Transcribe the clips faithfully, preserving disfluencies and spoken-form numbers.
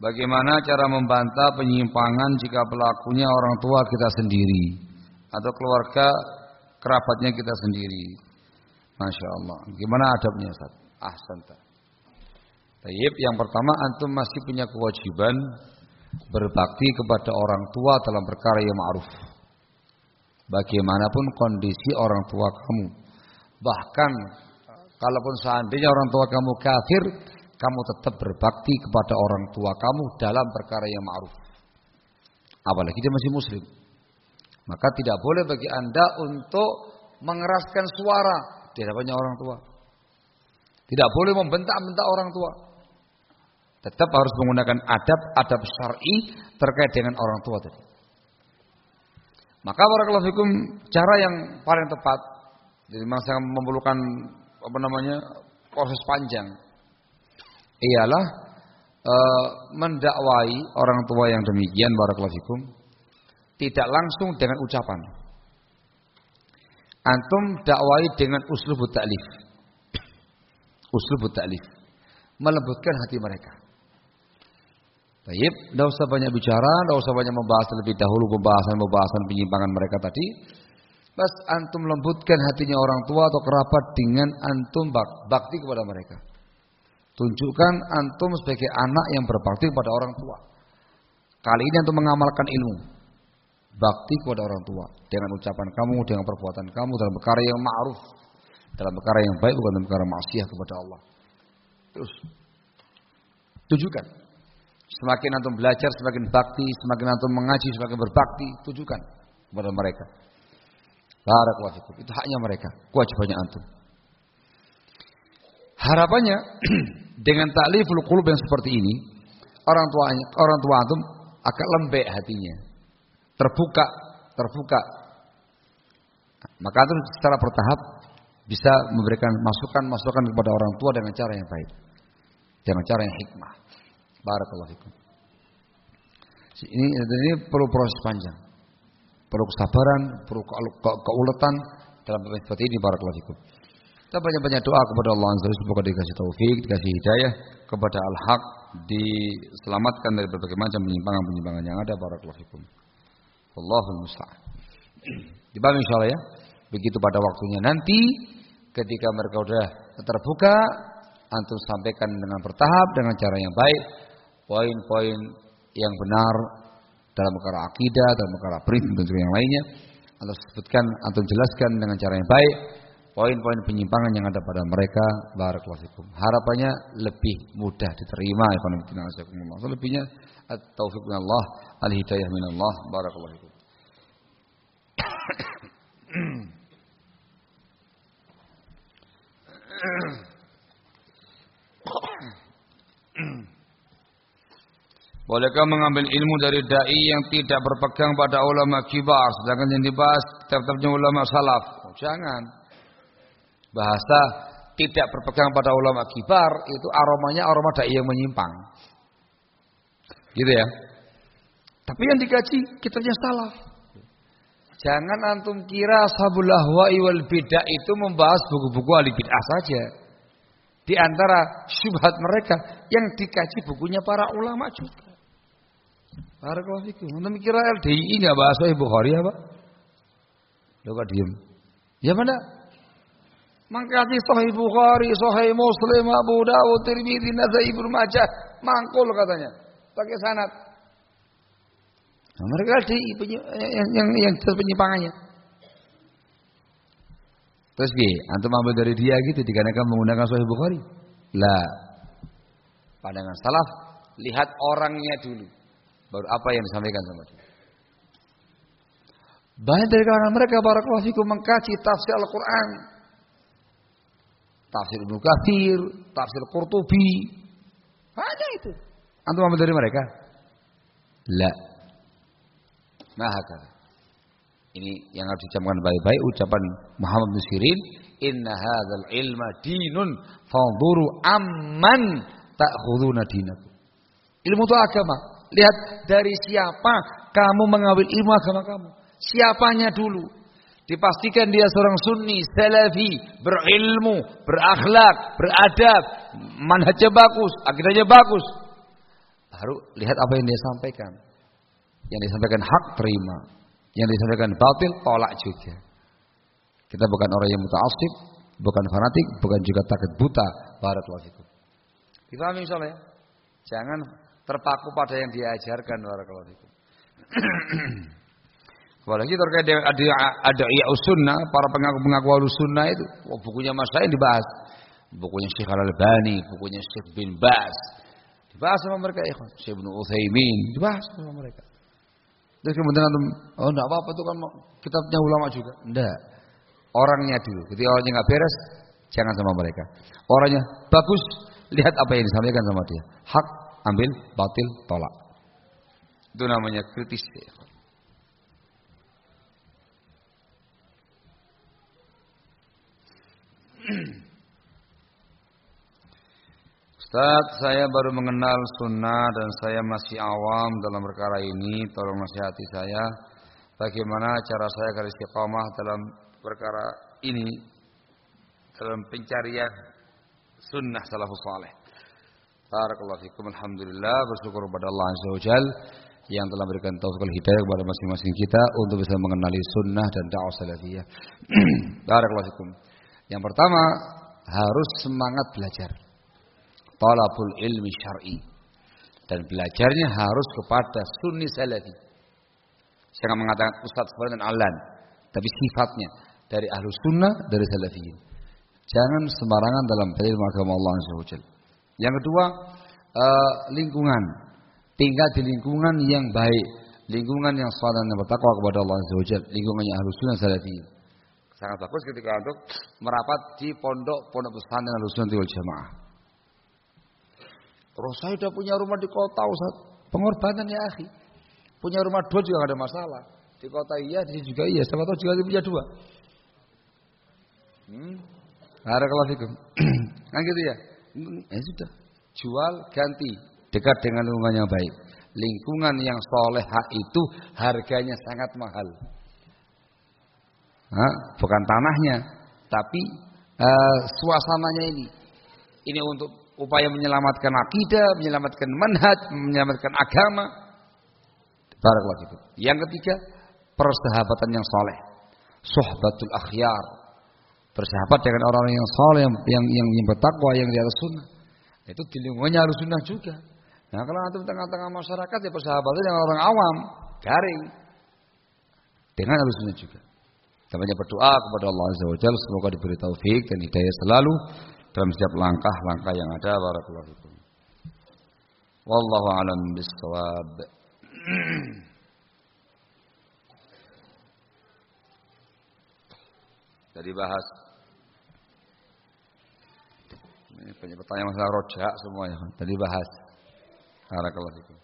Bagaimana cara membantah penyimpangan jika pelakunya orang tua kita sendiri atau keluarga kerabatnya kita sendiri? Masya Allah. Gimana adabnya Ustaz? Ahsanta. Tayyib, yang pertama antum masih punya kewajiban berbakti kepada orang tua dalam perkara yang ma'ruf. Bagaimanapun kondisi orang tua kamu. Bahkan kalaupun seandainya orang tua kamu kafir, kamu tetap berbakti kepada orang tua kamu dalam perkara yang ma'ruf. Apalagi dia masih muslim. Maka tidak boleh bagi Anda untuk mengeraskan suara di hadapannya orang tua. Tidak boleh membentak-bentak orang tua. Tetap harus menggunakan adab-adab syar'i terkait dengan orang tua tadi. Maka barakallahu fikum, cara yang paling tepat, jadi masa memerlukan apa namanya proses panjang, ialah e, mendakwai orang tua yang demikian barakallahu fikum tidak langsung dengan ucapan. Antum dakwai dengan uslubut ta'lif. Uslubut ta'lif, melembutkan hati mereka. Baik, tidak usah banyak bicara, tidak usah banyak membahas lebih dahulu pembahasan-pembahasan penyimpangan mereka tadi. Bas antum lembutkan hatinya orang tua atau kerabat dengan antum bakti kepada mereka. Tunjukkan antum sebagai anak yang berbakti kepada orang tua. Kali ini antum mengamalkan ilmu bakti kepada orang tua dengan ucapan kamu, dengan perbuatan kamu dalam perkara yang ma'ruf, dalam perkara yang baik, bukan dalam perkara maksiat kepada Allah. Terus tunjukkan. Semakin antum belajar, semakin bakti, semakin antum mengaji, semakin berbakti, tunjukkan kepada mereka. Barakallahu fikum. Itu haknya mereka, kewajibannya antum. Harapannya dengan ta'liful qulub yang seperti ini, orang tua orang tua antum akan lembek hatinya, terbuka, terbuka. Maka antum secara bertahap bisa memberikan masukan-masukan kepada orang tua dengan cara yang baik, dengan cara yang hikmah. Barakallahu fikum. Ini ini perlu proses panjang, perlu kesabaran, perlu keuletan dalam seperti ini. Barakallahu fikum. Kita banyak-banyak doa kepada Allah Azza wa Jalla, semoga dikasih taufik, dikasih hidayah kepada al-haq, diselamatkan dari berbagai macam penyimpangan-penyimpangan yang ada. Barakallahu fikum. Wallahul musta'an. Dibahas insyaallah ya. Begitu pada waktunya nanti ketika mereka sudah terbuka, antum sampaikan dengan bertahap, dengan cara yang baik, poin-poin yang benar dalam perkara akidah, dalam perkara prinsip dan juga yang lainnya. Antum sebutkan, antum jelaskan dengan cara yang baik poin-poin penyimpangan yang ada pada mereka. Barakallahu fikum. Harapannya lebih mudah diterima. Selebihnya at-taufiq minallah, al-hidayah minallah. Barakallahu fikum. Bolehkah mengambil ilmu dari dai yang tidak berpegang pada ulama kibar, sedangkan yang dibahas tetapnya ulama salaf? Oh, jangan. Bahasa tidak berpegang pada ulama kibar itu aromanya aroma dai yang menyimpang, gitu ya. Tapi yang dikaji kitabnya salaf. Jangan antum kira ashabul ahwa'i wal bid'ah itu membahas buku-buku ahli bid'ah saja. Di antara syubhat mereka yang dikaji bukunya para ulama juga. Barakallahu fikum. Antum kira L D I enggak bahas Sahih Bukhari apa? Lo kok diem? Ya mana? Mangkati Sahih Bukhari, Sahih Muslim, Abu Dawud, Tirmidzi, Nasai, Ibnu Majah, mangkul katanya. Pakai sanad. Nah, mereka L D I yang yang yang penyimpangannya. Terus gini, antum ambil dari dia gitu dikarenakan menggunakan Sahih Bukhari. Lah, pandangan salaf, lihat orangnya dulu, baru apa yang disampaikan sama dia. Banyak dari kalangan mereka barakallahu fikum mengkaji tafsir Al-Quran, tafsir Ibnu Katsir, tafsir Qurtubi. Banyak itu. Antum ambil dari mereka? Lah. Nah, hakala. Ini yang harus dicamkan baik-baik ucapan Muhammad bin Sirin, inna hadzal ilma dinun fanzuru amman ta'khuduna dinakum. Ilmu itu agama. Lihat dari siapa kamu mengambil ilmu agama kamu. Siapanya dulu. Dipastikan dia seorang sunni, salafi, berilmu, berakhlak, beradab, manhajnya bagus, akidahnya bagus. Baru lihat apa yang dia sampaikan. Yang disampaikan hak, terima. Yang disampaikan batil, tolak juga. Kita bukan orang yang muta'assib, bukan fanatik, bukan juga takut buta. Barakallahu fikum. Difahami insyaallah ya? Jangan terpaku pada yang diajarkan. Barakallahu fikum. Apalagi terkait dengan ada ada iya sunnah, para pengaku-pengaku ahlu sunnah itu, oh, bukunya Mas Said dibahas, bukunya Syekh Al-Albani, bukunya Syekh bin Baz, dibahas sama mereka, ikhwan, Syekh Ibnu Utsaimin, dibahas sama mereka. Terus kemudian oh enggak apa-apa itu kan kitabnya ulama juga. Enggak. Orangnya dulu. Ketika orangnya enggak beres, jangan sama mereka. Orangnya bagus, lihat apa yang disampaikan sama dia. Hak, ambil, batil, tolak. Itu namanya kritis. Ustaz, saya baru mengenal sunnah dan saya masih awam dalam perkara ini. Tolong nasihati saya. Bagaimana cara saya agar istiqamah dalam perkara ini, dalam pencarian sunnah salafus saleh. Barakallahu fikum. Alhamdulillah, bersyukur kepada Allah Azza wa Jalla yang telah berikan taufik hidayah kepada masing-masing kita untuk bisa mengenali sunnah dan dakwah salafiyah. Barakallahu fikum. Yang pertama, harus semangat belajar. Talabul ilmi syar'i. Dan belajarnya harus kepada sunni salafi. Saya akan mengatakan ustaz dan alan, tapi sifatnya dari ahlu sunnah, dari salafiyin. Jangan sembarangan dalam ilmu agama Allah Azza wa Jalla. Yang kedua, uh, lingkungan. Tinggal di lingkungan yang baik, lingkungan yang saleh dan bertakwa kepada Allah Azza wa Jalla, lingkungannya ahlu sunnah salafiyin. Sangat bagus ketika untuk merapat di pondok pondok pesantren ahlu sunnah wal jamaah. Terus saya sudah punya rumah di kota, Ustaz. Pengorbanan ya akhi. Punya rumah dua juga gak ada masalah. Di kota iya, di sini juga iya. Siapa tahu juga punya dua. Hmm. Barakallahu fikum. Kan gitu ya. Ya sudah. Jual ganti. Dekat dengan lingkungan yang baik. Lingkungan yang solehah itu harganya sangat mahal. Nah, bukan tanahnya, tapi uh, suasananya ini. Ini untuk upaya menyelamatkan akidah, menyelamatkan manhaj, menyelamatkan agama. Barakallahu fikum. Yang ketiga, persahabatan yang saleh. Suhbatul akhyar. Bersahabat dengan orang-orang yang saleh, yang yang yang, yang bertakwa, yang di atas sunnah. Itu di lingkungannya harus sunnah juga. Nah, kalau antum tengah-tengah masyarakat ya persahabatan dengan orang awam, garing. Dengan harus sunnah juga. Kita banyak berdoa kepada Allah Azza wa Jalla semoga diberi taufik dan hidayah selalu dalam setiap langkah-langkah yang ada. Barakallahu fikum. Wallahu a'lam bissawab. Jadi bahas ini banyak pertanyaan masalah rojak semuanya. Tadi bahas. Barakallahu fikum.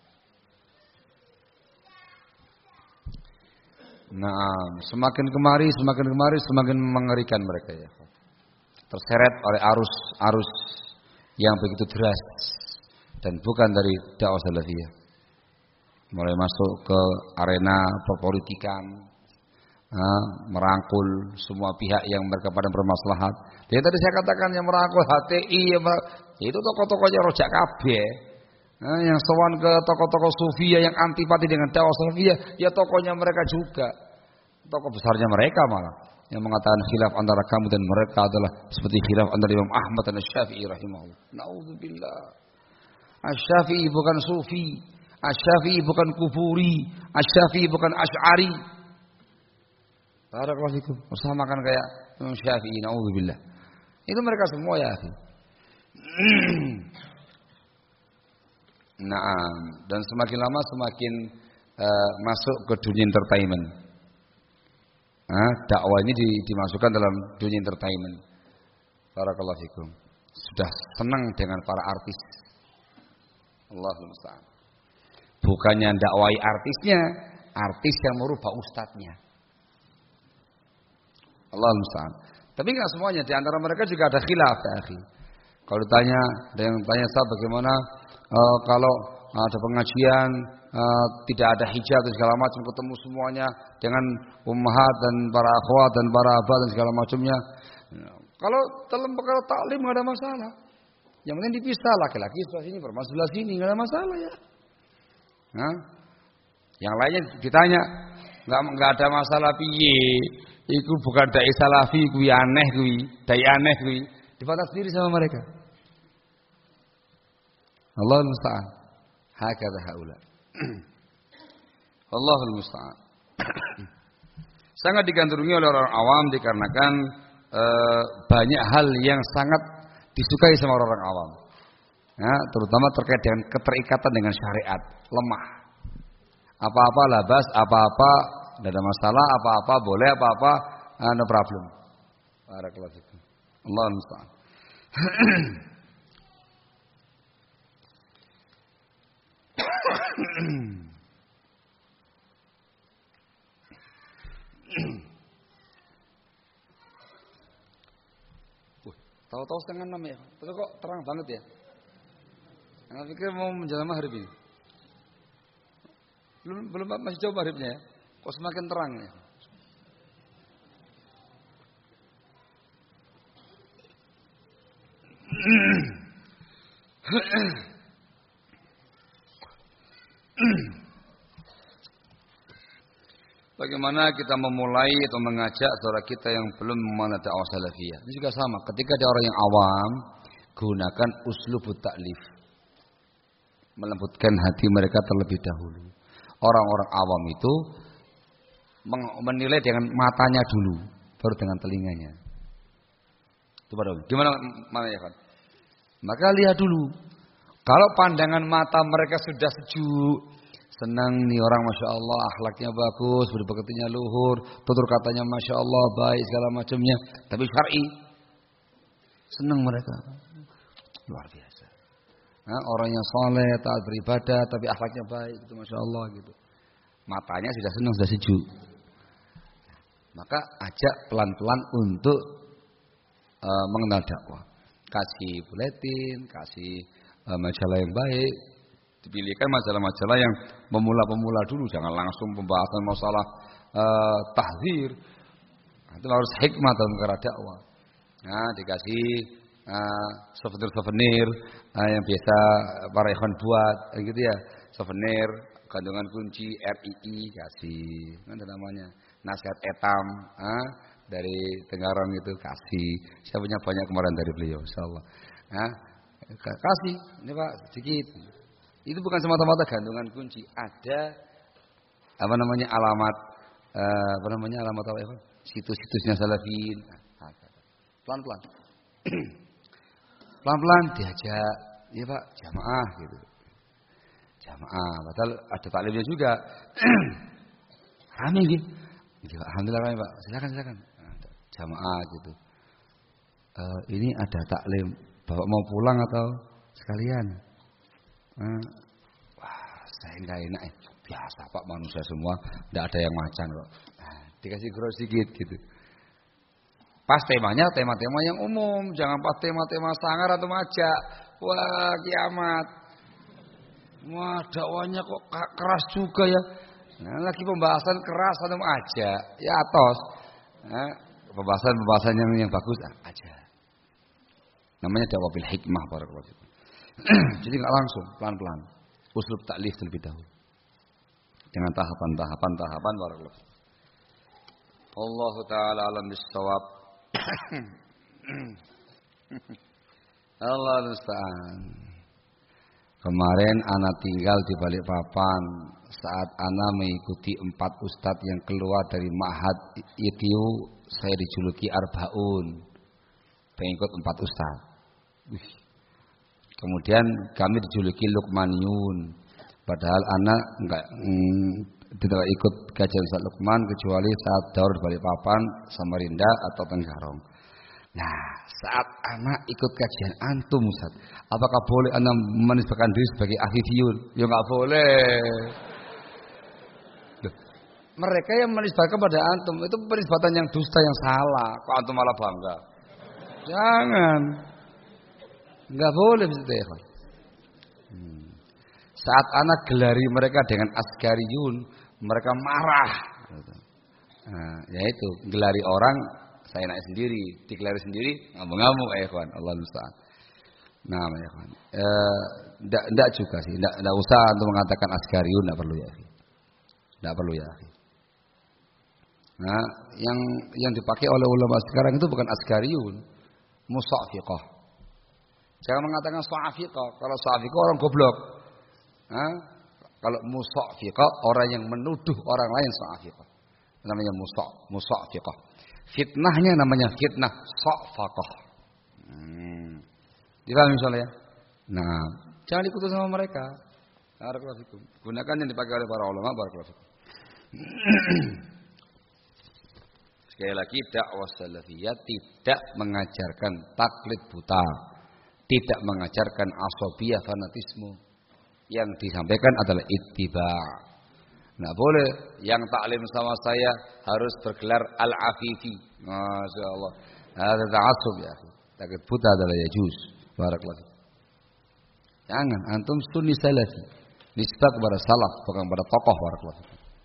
Nah, semakin kemari, semakin kemari, semakin mengerikan mereka ya. Terseret oleh arus-arus yang begitu deras dan bukan dari dakwah salafiyah. Mulai masuk ke arena perpolitikan, nah, merangkul semua pihak yang mereka pada bermaslahat. Jadi tadi saya katakan yang merangkul H T I, yang merangkul, itu tokoh-tokohnya rojak kabeh. Nah, yang sowan ke tokoh-tokoh sufiyah yang antipati dengan dakwah salafiyah, ya tokohnya mereka juga. Tokoh besarnya mereka malah yang mengatakan khilaf antara kamu dan mereka adalah seperti khilaf antara Imam Ahmad dan Asy-Syafi'i rahimahullah. Nauzubillah. Asy-Syafi'i bukan sufi, Asy-Syafi'i bukan kufuri, Asy-Syafi'i bukan Asy'ari. Barakallahu fikum. Bersamakan kayak Imam Syafi'i, nauzubillah. Itu mereka semua ya, akhi. Nah, dan semakin lama semakin uh, masuk ke dunia entertainment. Nah, dakwah ini dimasukkan dalam dunia entertainment. Barakallahu fikum. Sudah senang dengan para artis. Allahumma musta'an. Bukannya dakwai artisnya, artis yang merubah ustadznya. Allahumma musta'an. Tapi enggak semuanya, di antara mereka juga ada khilaf ya, akhi. Kalau ditanya, ada yang tanya Ustaz bagaimana Uh, kalau uh, ada pengajian uh, tidak ada hijab dan segala macam, ketemu semuanya dengan ummahat dan para akhwat dan para abah dan segala macamnya. Kalau dalam perkara taklim nggak ada masalah. Yang penting dipisah, laki-laki sebelah sini, perempuan sebelah sini, nggak ada masalah ya. Nah, yang lainnya ditanya, nggak nggak ada masalah piye. Iku bukan dai salafi, kuwi aneh kuwi, dai aneh kuwi. Dibantah sendiri sama mereka. Allahul musta'an. Hakadha haula. Allahul musta'an. Sangat digandrungi oleh orang awam dikarenakan e, banyak hal yang sangat disukai sama orang awam. Ya, terutama terkait dengan keterikatan dengan syariat, lemah. Apa-apa labas, apa-apa tidak ada masalah, apa-apa boleh, apa-apa uh, no problem. Barakallahu fikum. Allahul musta'an. Tahu-tahu setengah enam ya, tapi kok terang banget ya. Saya pikir mau menjelang maghrib ini. Belum belum masih jauh maghribnya ya. Kok semakin terang ya. Bagaimana kita memulai atau mengajak saudara kita yang belum memahami dakwah salafiyah. Ini juga sama. Ketika ada orang yang awam, gunakan uslubut taklif. Melembutkan hati mereka terlebih dahulu. Orang-orang awam itu menilai dengan matanya dulu, baru dengan telinganya. Itu baru. Gimana mana ya kan? Maka lihat dulu. Kalau pandangan mata mereka sudah sejuk, senang nih orang, masya Allah, akhlaknya bagus, berbaktinya luhur, tutur katanya masya Allah, baik segala macamnya, tapi syar'i, senang mereka, luar biasa. Nah, orang yang soleh, taat beribadah, tapi akhlaknya baik, itu masya Allah gitu. Matanya sudah senang, sudah sejuk. Maka ajak pelan-pelan untuk uh, mengenal dakwah. Kasih buletin, kasih uh, majalah yang baik. Dipilihkan majalah-majalah yang pemula-pemula dulu, jangan langsung pembahasan masalah uh, tahzir. Itu harus hikmah dalam perkara dakwah. Nah, dikasih uh, souvenir-souvenir uh, yang biasa para ikhwan buat, gitu ya, souvenir, kandungan kunci, R I I, kasih, kan namanya. Nasihat etam uh, dari Tenggarong itu kasih. Saya punya banyak kemarin dari beliau, insyaallah. Nah, kasih, ini Pak, sedikit. Itu bukan semata-mata gantungan kunci, ada apa namanya alamat, uh, apa namanya alamat apa ya? Situs-situsnya salafin. Pelan-pelan, pelan-pelan diajak, ya Pak, jamaah gitu, jamaah. Padahal ada taklimnya juga, rame gitu. Alhamdulillah rame Pak, silakan silakan, jamaah gitu. Uh, ini ada taklim, Bapak mau pulang atau sekalian? Hmm. Wah, saya enggak enak. Biasa Pak, manusia semua, enggak ada yang macan kok. Nah, dikasih gros sedikit gitu. Pas temanya tema-tema yang umum, jangan pas tema-tema sangar atau majak. Wah, kiamat. Wah, dakwanya kok keras juga ya. Nah, lagi pembahasan keras atau majak, ya atos. Nah, pembahasan-pembahasan yang yang bagus aja. Namanya dakwah bil hikmah barakallahu fikum. Jadi nggak langsung, pelan-pelan. Uslub taklif terlebih dahulu. Dengan tahapan-tahapan tahapan barakallahu. Allah taala alam bisawab. Allah musta'an. Kemarin ana tinggal di Balikpapan saat ana mengikuti empat ustadz yang keluar dari Ma'had itu, saya dijuluki Arbaun. Pengikut empat ustadz. Wih. Kemudian kami dijuluki Lukmaniyun. Padahal anak enggak mm, tidak ikut kajian Ustaz Lukman kecuali saat daur di Balikpapan, Samarinda atau Tenggarong. Nah, saat anak ikut kajian antum Ustaz, apakah boleh anak menisbahkan diri sebagai Afifiyun? Ya enggak boleh. Loh, mereka yang menisbahkan pada antum itu penisbatan yang dusta, yang salah. Kok antum malah bangga? Jangan. Enggak boleh begitu ya, Pak. Hmm. Saat anak gelari mereka dengan askariyun, mereka marah. Nah, yaitu gelari orang, saya naik sendiri, digelari sendiri, ngamuk-ngamuk ya, kawan. Allah musta'an. Nah, ya, kawan. Eh, enggak, enggak juga sih. Enggak, enggak usah untuk mengatakan askariyun, enggak perlu ya. Enggak perlu ya. Nah, yang yang dipakai oleh ulama sekarang itu bukan askariyun, musafiqah. Jangan mengatakan safiqah. Kalau safiqah orang goblok. Nah, kalau musafiqah orang yang menuduh orang lain safiqah. Namanya musa, musafiqah. Fitnahnya namanya fitnah safaqah. Hmm. Dipahami soalnya? Nah, jangan ikuti sama mereka. Barakallahu fikum. Gunakan yang dipakai oleh para ulama. Barakallahu fikum. Sekali lagi, dakwah salafiyah tidak mengajarkan taklid buta, tidak mengajarkan asabiyah fanatisme. Yang disampaikan adalah ittiba. Nah, boleh yang taklim sama saya harus bergelar al-afifi. Masya Allah. Ada ta'assub ya. Taklid buta adalah yajuz. Barakallahu. Jangan, antum sunni salafi. Nisbah kepada salaf, bukan kepada tokoh. Barakallahu.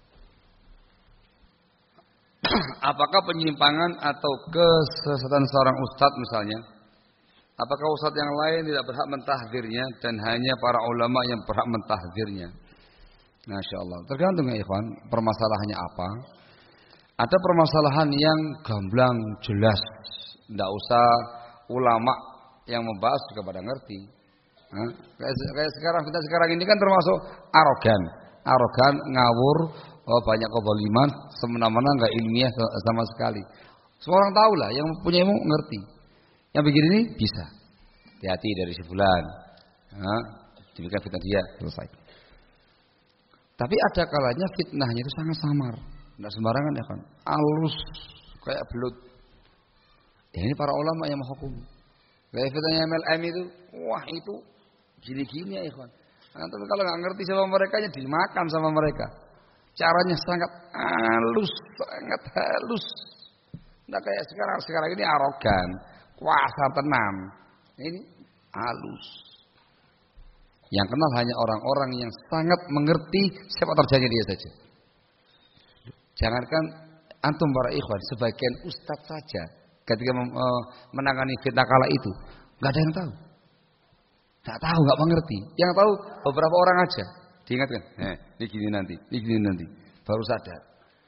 Apakah penyimpangan atau kesesatan seorang ustadz misalnya? Apakah ustadz yang lain tidak berhak mentahdzirnya dan hanya para ulama yang berhak mentahdzirnya? Masya Allah. Tergantung ya ikhwan, permasalahannya apa? Ada permasalahan yang gamblang, jelas, tidak usah ulama yang membahas juga pada ngerti. Nah, kayak, kayak sekarang kita sekarang ini kan termasuk arogan, arogan, ngawur, oh, banyak kezaliman, semena-mena nggak ilmiah sama sekali. Semua orang tahu lah, yang punya ilmu ngerti. Yang begini ini bisa. Hati-hati dari sebulan. Nah, demikian fitnah dia selesai. Tapi ada kalanya fitnahnya itu sangat samar, tidak sembarangan ya kan, halus kayak belut. Ya ini para ulama yang menghukum. Kayak fitnahnya M L M itu, wah itu gini-gini ya ikhwan. Nah, tapi kalau nggak ngerti sama mereka, ya dimakan sama mereka. Caranya sangat halus, sangat halus. Nah kayak sekarang sekarang ini arogan, kuasa tenang. Ini halus. Yang kenal hanya orang-orang yang sangat mengerti sepak terjangnya dia saja. Jangankan antum para ikhwan, sebagian ustadz saja ketika menangani fitnah kala itu, nggak ada yang tahu. Nggak tahu, nggak mengerti. Yang tahu beberapa orang aja. Diingatkan, eh, ini gini nanti, ini gini nanti. Baru sadar.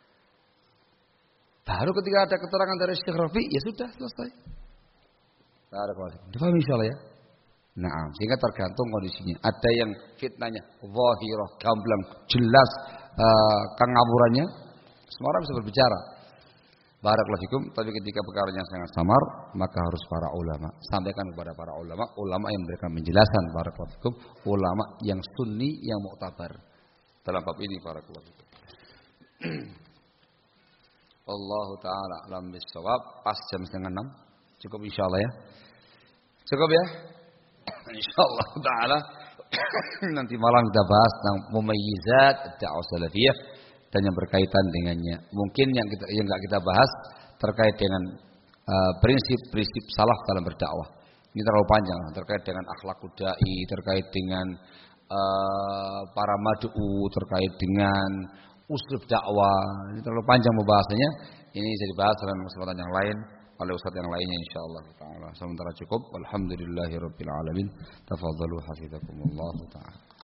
Baru ketika ada keterangan dari Syekh Rafi, ya sudah selesai. Difahami insyaallah ya. Nah, sehingga tergantung kondisinya. Ada yang fitnahnya zahirah, gamblang, jelas uh, kengaburannya. Semua orang bisa berbicara. Barakallahu fikum, tapi ketika perkaranya sangat samar, maka harus para ulama. Sampaikan kepada para ulama, ulama yang memberikan penjelasan. Barakallahu fikum, ulama yang sunni, yang muktabar. Dalam bab ini barakallahu fikum. Wallahu taala alam bissawab. Pas jam setengah enam. Cukup insyaallah ya. Cukup ya. Insyaallah taala nanti malam kita bahas tentang mumayyizat dakwah salafiyah dan yang berkaitan dengannya. Mungkin yang kita yang enggak kita bahas terkait dengan uh, prinsip-prinsip salaf dalam berdakwah. Ini terlalu panjang, terkait dengan akhlakud dai, terkait dengan uh, para mad'u, terkait dengan uslub dakwah. Ini terlalu panjang pembahasannya. Ini bisa dibahas dalam kesempatan yang lain oleh ustaz yang lainnya insyaallah taala. Sementara cukup. Alhamdulillahirabbil alamin. Tafadhalu hafizakumullah taala.